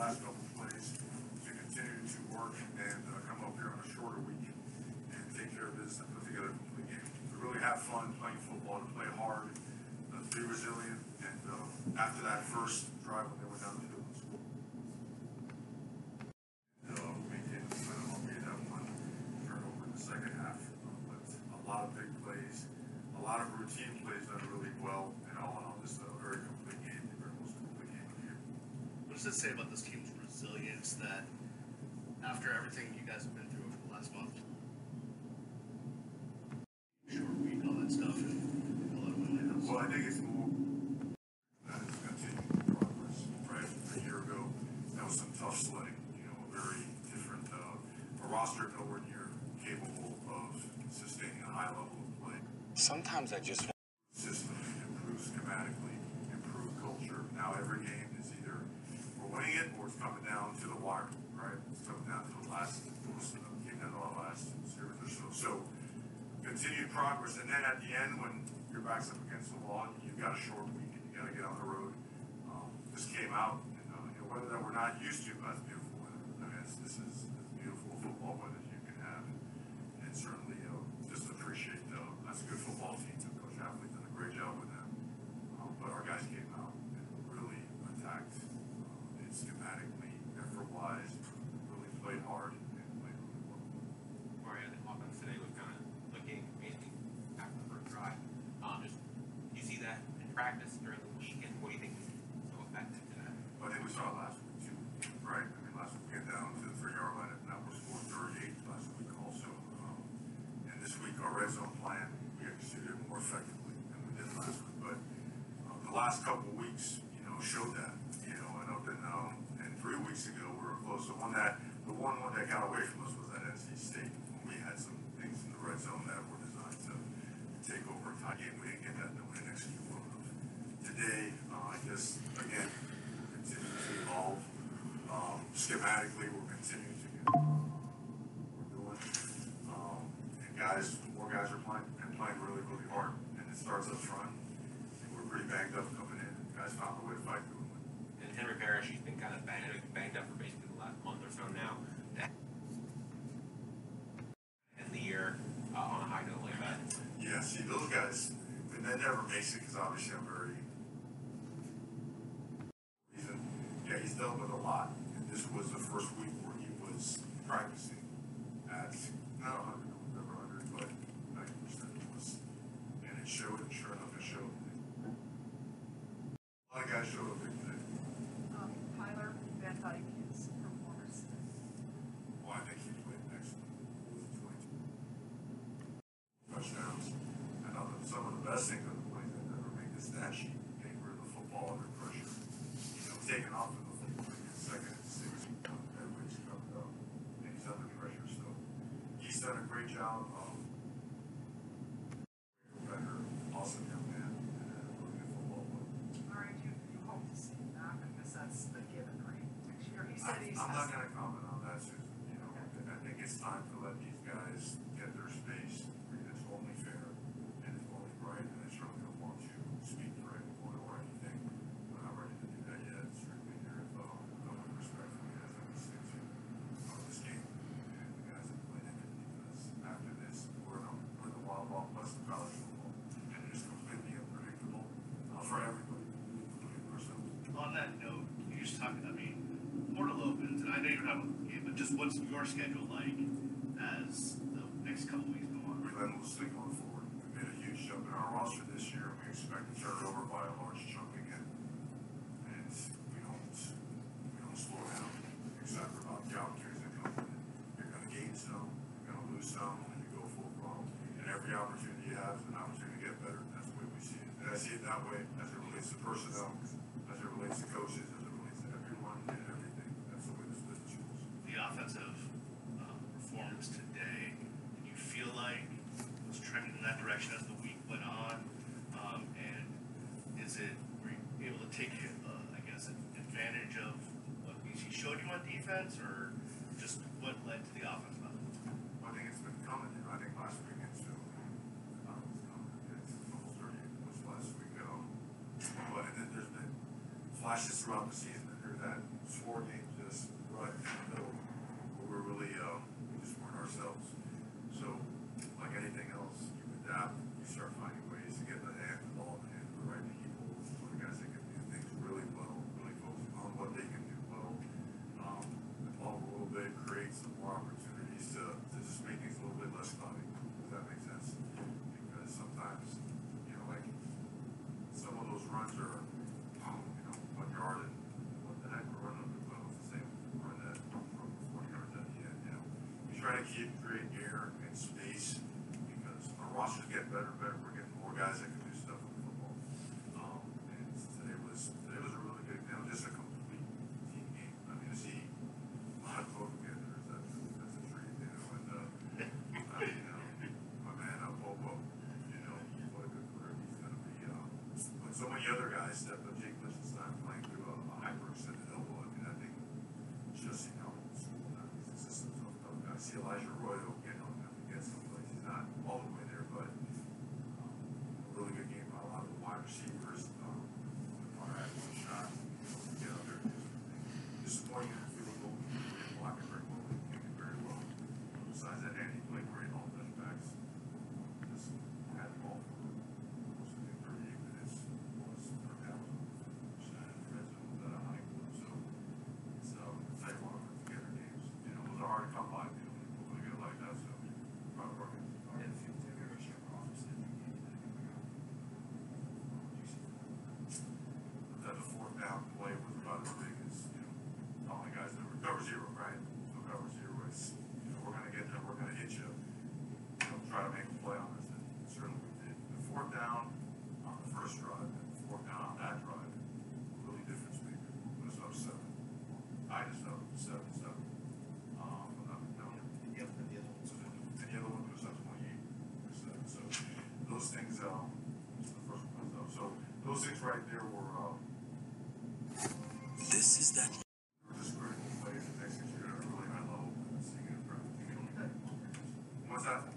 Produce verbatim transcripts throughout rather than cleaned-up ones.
last couple of plays to continue to work and uh, come up here on a shorter week and take care of business and put together a complete game. To really have fun playing football, to play hard, uh, to be resilient, and uh, after that first drive when they went down the field and scored, uh, maintain the momentum, albeit that one turnover in the second half. Uh, but a lot of big plays, a lot of routine plays done really well, and all in all, just a very complete game, the very most complete game of the year. What does it say about this team's resilience that after everything you guys have been through over the last month, short week, all that stuff, and a lot of win? Well, I think it's more that it's continuing progress, right? A year ago, that was some tough sledding, you know, a very different, uh, a roster nowhere near capable of sustaining a high level of play. Sometimes I just System, improve schematically, improve culture. Now every game is either we're winning it or it's coming down to the wire, right? It's coming down to the last, came down to our last series or so. So continued progress, and then at the end when your back's up against the wall, you've got a short week and you got to get on the road. Um, this came out, and uh, you know, weather that we're not used to, but it's beautiful weather. I mean, it's, this is as beautiful football weather as you can have, and, and certainly uh, just appreciate uh, that's a good football team. So Coach Hafley done a great job with them, um, but our guys came out and really attacked uh, it schematically, effort-wise, really played hard and played really well. Mario, the offense today was kind of looking amazing after the first drive. Um, just do you see that in practice during the week, and what do you think is so effective to that? I think we saw it last week too, right? I mean, last week we get down to the three-yard line, and now we're scoring thirty-eight last week also. Um, and this week our red zone plan, we executed it more effectively than we did last week. But um, the last couple of weeks, you know, showed that. You know, and up and um, and three weeks ago we were close. The one that the one one that got away from us was at N C State when we had some things in the red zone that were designed to take over a tie game. We didn't get that, no, we didn't execute one of those. Today, uh, I guess again, we're continuing to evolve. Um, schematically, we're continuing to get we're doing. Um, and guys, more guys are playing and playing really, really hard. And it starts up front. And we're pretty banged up coming in. Guys found a way to fight through it. And Henry Parrish, he's been kind of banged, banged up for basically the last month or so now. That end the year uh, on a high note like that. Yeah, see, those guys, and that never makes it because obviously I'm very. Reason, yeah, he's dealt with a lot. And this was the first week where he was practicing at not one hundred, never one hundred, but ninety percent it was. And it showed, and sure enough, it showed. A lot of guys showed up big today. Um, Tyler Van Dyke, his performance. Well, I think he played excellent. He was twenty-two touchdowns. And uh, some of the best things of the plays that never make the stat sheet, getting rid of the football under pressure. You know, taking off of the football in second and six, everybody's covered up. And he's under pressure, so he's done a great job. Um, better, awesome young man, and a really good football player. All right, you, you hope to see him back. I guess that's the given, right? Next year, he said I, he's. I'm not going to comment on that, Susan. You know, okay. I think it's time to let these guys get their space. It's only fair and it's only right, and I certainly don't want to speak for anyone or anything. I'm not ready to do that yet. Certainly, here is uh, no one respectfully has any stick to uh, this game, and the guys have played in it because after this, we're in, a, we're in the wild, wild west of college football, and it is completely unpredictable uh, for everybody, including ourselves. On that note, you just talked, I mean, portal opens, and I know you don't have a game, but just what's your schedule like as the next couple weeks go on? Relentlessly going forward. We made a huge jump in our roster this year, and we expect to turn it over by a large chunk again. And we don't, we don't slow down, except about the opportunities that come with it. You're going to gain some, you're going to lose some, and you go full throttle. And every opportunity you have is an opportunity to get better. That's the way we see it. And I see it that way as it relates to personnel, as it relates to coaches, as it relates to everyone and everything. That's the way this business rolls. The offensive um, performance today, did you feel like it was trending in that direction as the week went on? Um, and is it, were you able to take, uh, I guess, advantage of what B C showed you on defense, or just what led to the offense? I think it's been coming. You know, I think last week it's still uh, it's coming. It's almost thirty was last week. Um, but and then there's been flashes throughout the season. There's that four games right in the middle, where we're really, um, we just weren't ourselves. So, like anything else, you adapt, you start finding ways to get the hand, the ball in the hand of the right people, for the guys that can do things really well, really focus on what they can do well. Um, evolve a little bit, create some more opportunities to, to just make things a little bit less cloudy. Does that make sense? Because sometimes, you know, like, some of those runs are, um, you know, one yard and what the heck, we're running, well, it's the same run that from forty yards at the end, you know. We try to keep, create air and space because our rosters get better and better. We're getting more guys that can do stuff with football. Um, and today was, today was a really good, you know, just a complete team game. I mean, to see a lot of both together, that's, that's a treat, you know, and, uh, I mean, you know, my man, uh, Bobo, you know, what a good player he's gonna be, um, but so many other guys stepped up. Jake Lichtenstein playing through a, a hyper-extended elbow. I mean, I think just, you know, school now, he's a system tough, tough guy. I see Elijah Arroyo, you know, I think get someplace. He's not all the way there, but um, a really good game by a lot of the wide receivers. Um, on that one shot, you know, get out there and do something. Disappointing in the field goal. He didn't block it very well. He kicked it very well. Besides that, Andy played great all touchbacks. Just had the ball for most of the thirty-eight minutes. Was per down. Red zone was at a high clip. So it's um, I want to put together games. You know, those are hard to come by. You know, when you get like that. So proud of our guys. That the fourth down play was about as big as, you know, all the guys that were cover zero, right? So cover zero is, you know, we're gonna get them, we're gonna hit you. You know, try to make a play on us, and certainly we did. The fourth down on the first drive, and the fourth down on that drive, really difference maker. It was up seven. I just up seven, seven. Um, but not, no. Yep, and the other one's So then, and the other one was up twenty-eight percent. So those things, um, the first one was up. So those things right there were, um, This is that. we're just critical plays and executed at a really high level and seeing it in practice. What's that?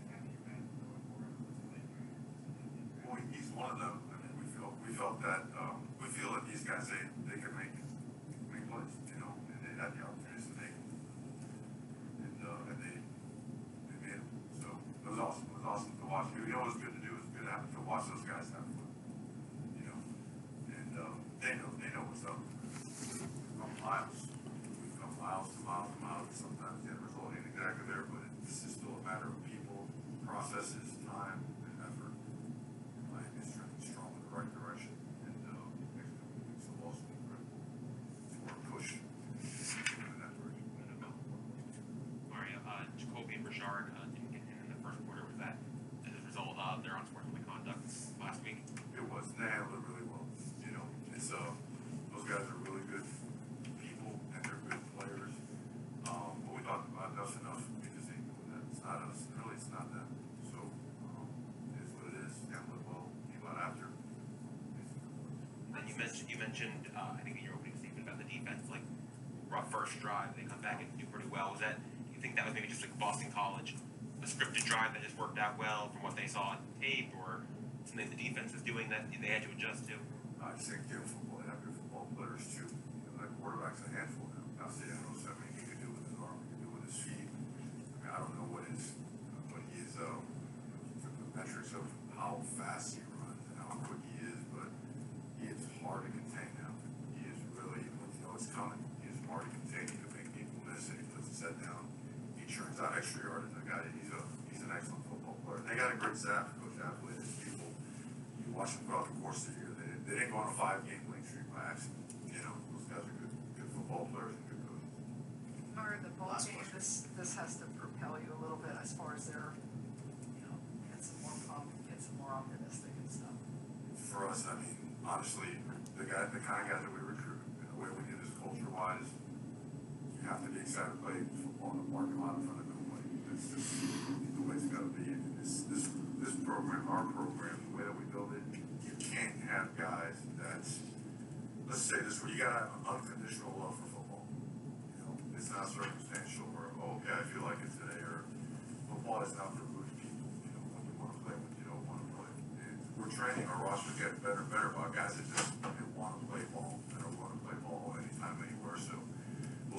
Well, he's one of them. I mean, we felt, we felt that, um, we feel that these guys, they, they can make, make plays, you know, and they had the opportunities to make them. And, uh, and they, they made them. So it was awesome. It was awesome to watch. You know, it was good to do. It was good to happen to watch those guys have fun, you know, and, um, they know, they know what's up. We've come miles. We've come miles to miles and miles. Sometimes the end result ain't exactly there, but this is still a matter of people, processes, time, and effort. I think it's trending strong in the right direction, and uh, next couple of weeks will also be critical for a push in that direction. Mario, uh, Jacoby and Richard uh, didn't get in in the first quarter. Was that as a result of their unsportsmanlike conduct last week? It was. They handled it really well. You know, it's uh, those guys are really good people and they're good players. Um, but we talked about that's enough. We just ain't doing that. It's not us. Really, it's not them. So um, it is what it is. Handle it well. Keep out after. And you mentioned you mentioned uh, I think in your opening statement about the defense, like rough first drive, they come back and do pretty well. Was that you think that was maybe just like Boston College, a scripted drive that just worked out well from what they saw on tape, or something the defense was doing that they had to adjust to? I just think good football. They have good football players too. You know, that quarterback's a handful now. Now, see, I know something he can do with his arm, he can do with his feet. I mean, I don't know what his, uh, what he is, um, the metrics of how fast he runs and how quick he is, but he is hard to contain now. He is really, when you know it's coming, he is hard to contain. He can make people miss it. He puts his head down. He churns out extra yardage. I got it. He's a, he's an excellent football player. They got a great staff, Coach Athlete, his people. You watch them throughout the course of the year. They, they didn't go on a five-game winning streak by accident. You know, those guys are good, good football players and good coaches. Or the ball Last game, question. this, this has to propel you a little bit as far as their, you know, get some more pump, get some more optimistic and stuff. For us, I mean, honestly, the guy, the kind of guy that we recruit, and the way we do this culture-wise, you have to be excited to play football in the parking lot in front of nobody. That's just the way it's got to be. And this, this, this program, our program, the way that we build it, you can't have guys that's, let's say this, where you got to have unconditional love for football. You know, it's not circumstantial or, oh, okay, I feel like it today, or football is not for good people. You know, when you want to play, when you don't want to play. And we're training our roster getting better and better about guys that just they want to play ball. They don't want to play ball anytime, anywhere. So we'll see.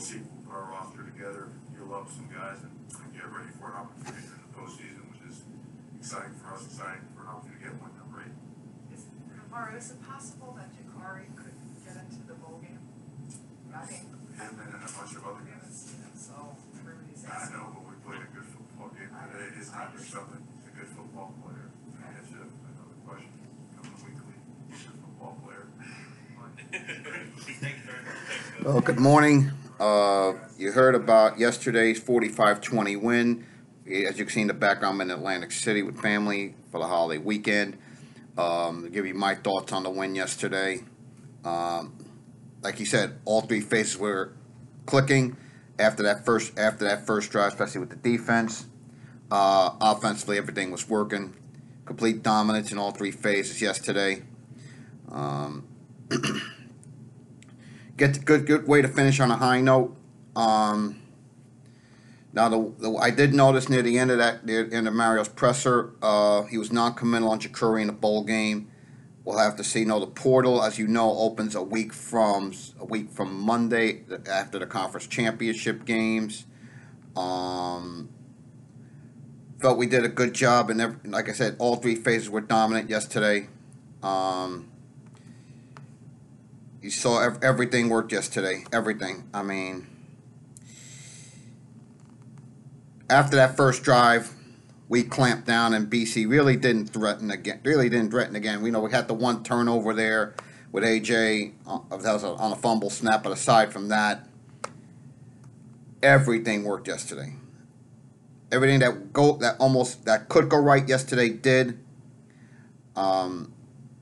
put our roster together, heal up some guys, and, and get ready for an opportunity in the postseason, which is exciting for us, exciting for an opportunity to get one number eight. Is, Mario, is it possible that Jakari could get into the bowl game? I mean, Him and a bunch of other guys. and so everybody's I asking. know, but we played a good football game today. It is time for something. He's a good football player. I answer another question. Coming weekly, he's a football player. Thank you very much. Well, good morning. Uh, you heard about yesterday's forty-five twenty win. As you can see in the background, I'm in Atlantic City with family for the holiday weekend. Um, to give you my thoughts on the win yesterday. Um, like you said, all three phases were clicking after that first after that first drive, especially with the defense. Uh, offensively, everything was working. Complete dominance in all three phases yesterday. Um, Get good, good way to finish on a high note. Um, now, the, the I did notice near the end of that, near the end of Mario's presser, uh, he was non-committal on Jakuri in the bowl game. We'll have to see. No, the portal, as you know, opens a week from a week from Monday after the conference championship games. Um, felt we did a good job, and every, like I said, all three phases were dominant yesterday. Um, You saw ev- everything worked yesterday. Everything. I mean, after that first drive, we clamped down, and B C really didn't threaten again. Really didn't threaten again. We know we had the one turnover there with A J. Uh, that was a, on a fumble snap. But aside from that, everything worked yesterday. Everything that go that almost that could go right yesterday did. Um.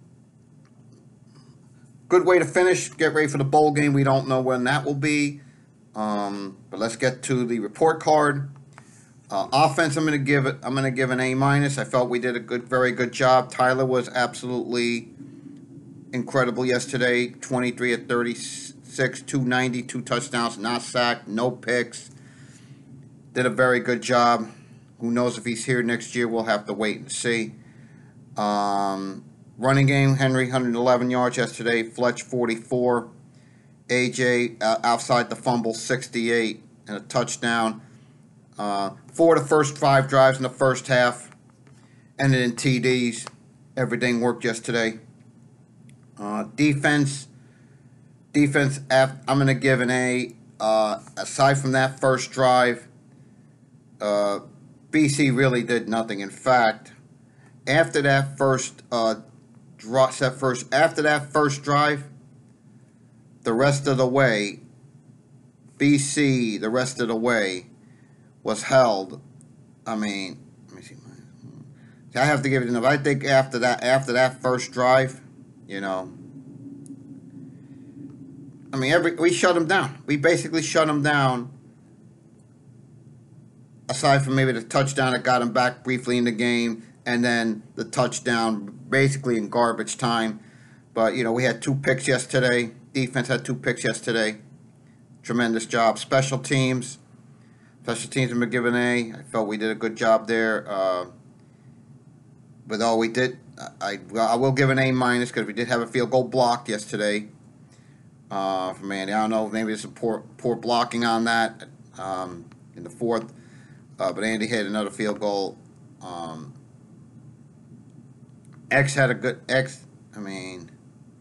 Good way to finish. Get ready for the bowl game. We don't know when that will be. Um, but let's get to the report card. Uh, offense, I'm going to give it. I'm going to give an A minus. I felt we did a good, very good job. Tyler was absolutely incredible yesterday. twenty-three at thirty-six, two ninety, two touchdowns, not sacked, no picks. Did a very good job. Who knows if he's here next year? We'll have to wait and see. Um. Running game, Henry, one hundred eleven yards yesterday. Fletch, forty-four. A J, uh, outside the fumble, sixty-eight. And a touchdown. Uh, four of the first five drives in the first half. Ended in T Ds. Everything worked yesterday. Uh, defense. Defense, F, I'm going to give an A. Uh, aside from that first drive, uh, B C really did nothing. In fact, after that first uh, Draw set first after that first drive, the rest of the way, B C the rest of the way was held. I mean, let me see. I have to give it enough. I think after that, after that first drive, you know, I mean, every we shut them down. We basically shut them down. Aside from maybe the touchdown that got him back briefly in the game, and then the touchdown basically in garbage time. But, you know, we had two picks yesterday. Defense had two picks yesterday. Tremendous job. Special teams. Special teams have been given A. I felt we did a good job there. Uh, with all we did, I, I will give an A minus because we did have a field goal blocked yesterday uh, from Andy. I don't know, maybe there's some poor, poor blocking on that um, in the fourth. Uh, but Andy hit another field goal. Um, X had a good X. I mean,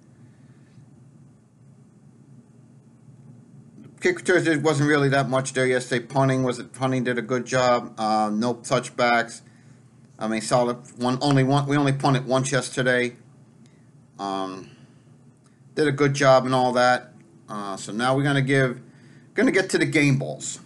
kick returns there wasn't really that much there yesterday. Punting was punting did a good job. Uh, no touchbacks. I mean, solid one. Only one. We only punted once yesterday. Um, did a good job and all that. Uh, so now we're gonna give, gonna get to the game balls.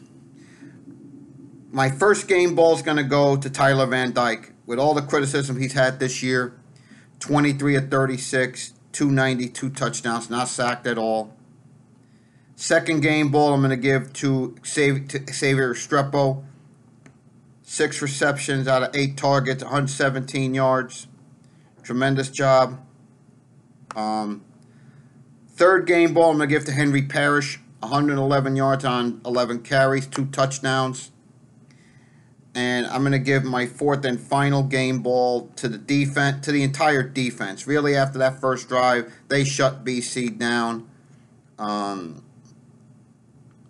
My first game ball is gonna go to Tyler Van Dyke with all the criticism he's had this year. twenty-three at thirty-six, two ninety, two touchdowns, not sacked at all. Second game ball I'm going to give to Xavier Restrepo. Six receptions out of eight targets, one hundred seventeen yards. Tremendous job. Um, third game ball I'm going to give to Henry Parrish. one hundred eleven yards on eleven carries, two touchdowns. And I'm going to give my fourth and final game ball to the defense, to the entire defense. Really, after that first drive, they shut B C down. Um,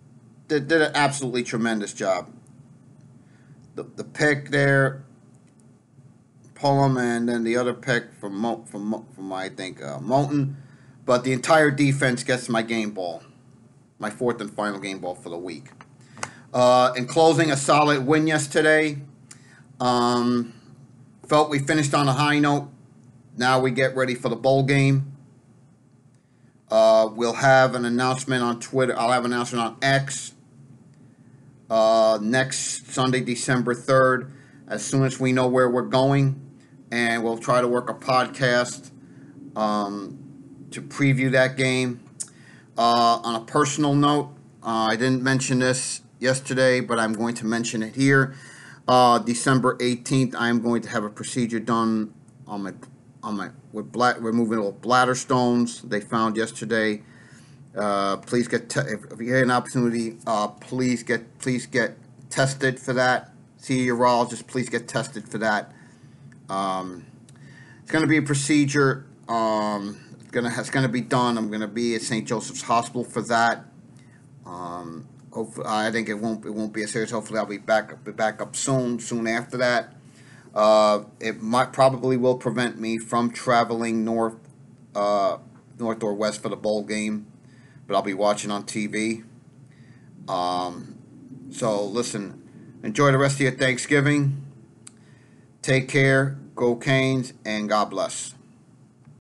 did, did an absolutely tremendous job. The the pick there, Pullum, and then the other pick from Mo, from Mo, from I think uh, Moulton, but the entire defense gets my game ball, my fourth and final game ball for the week. Uh, in closing, a solid win yesterday. Um, felt we finished on a high note. Now we get ready for the bowl game. Uh, we'll have an announcement on Twitter. I'll have an announcement on X uh, next Sunday, December third, as soon as we know where we're going. And we'll try to work a podcast um, to preview that game. Uh, on a personal note, uh, I didn't mention this yesterday, but I'm going to mention it here. Uh, December eighteenth, I'm going to have a procedure done on my on my with black removal of bladder stones they found yesterday. Uh, please get te- if, if you get an opportunity, uh, please get please get tested for that. See your urologist. Please get tested for that. Um, it's going to be a procedure. Um, it's gonna it's going to be done. I'm going to be at Saint Joseph's Hospital for that. Um, hopefully, I think it won't it won't be as serious. Hopefully, I'll be back up be back up soon. Soon after that. Uh, it might probably will prevent me from traveling north, uh, north or west for the bowl game, but I'll be watching on T V. Um, so listen, enjoy the rest of your Thanksgiving. Take care, go Canes, and God bless.